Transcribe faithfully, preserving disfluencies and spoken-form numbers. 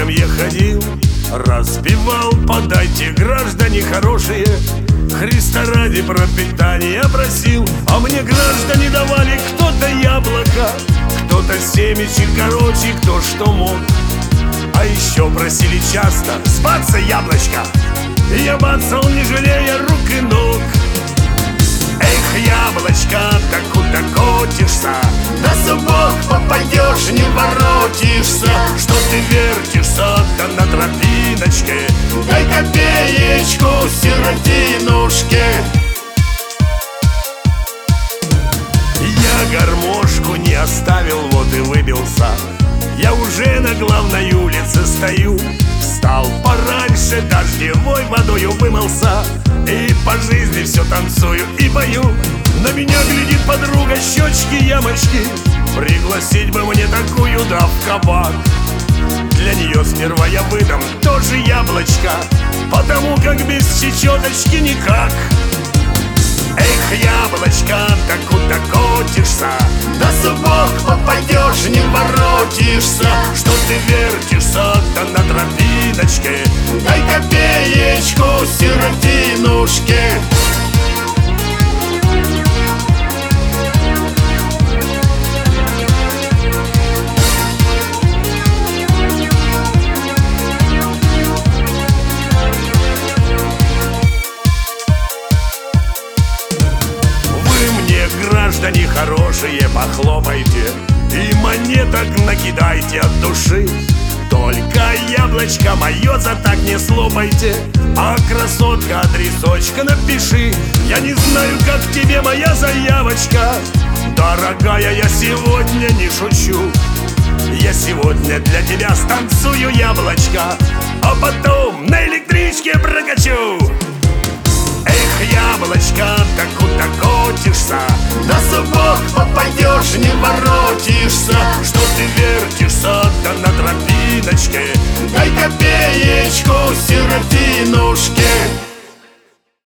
улицам я ходил, распевал: подайте, граждане хорошие, Христа ради пропитания просил. А мне граждане давали кто-то яблоко, кто-то семечек, короче, кто что мог. А еще просили часто: сбаться яблочко. И я бацал, не жалея рук и ног. Эх, яблочко, так куда котишься, да зубок попадешь, не воротишься. Что ты вертишься, да на тропиночке, дай копеечку сиротинушке. Я гармошку не оставил, вот и выбился. Я уже на главной улице стою. Встал пораньше, дождевой водою вымылся, и по жизни все танцую и пою. На меня глядит подруга, щечки, ямочки. Пригласить бы мне такую, да в кабак. Для нее сперва я выдам тоже яблочко, потому как без чечеточки никак. Эх, яблочко, так куда котишься, да зубок попадешь, не воротишься. Что ты вертишься, да на тропиночке, дай копеечку сиротинушке. Граждане хорошие, похлопайте и монеток накидайте от души. Только яблочко мое за так не слопайте, а красотка, адресочка напиши. Я не знаю, как тебе моя заявочка, дорогая, я сегодня не шучу. Я сегодня для тебя станцую яблочко, а потом на электричке прокачу. Эх, яблочко, так куда котишься, да зубок попадешь, не воротишься. Что ты вертишься, да на тропиночке, дай копеечку сиротинушке.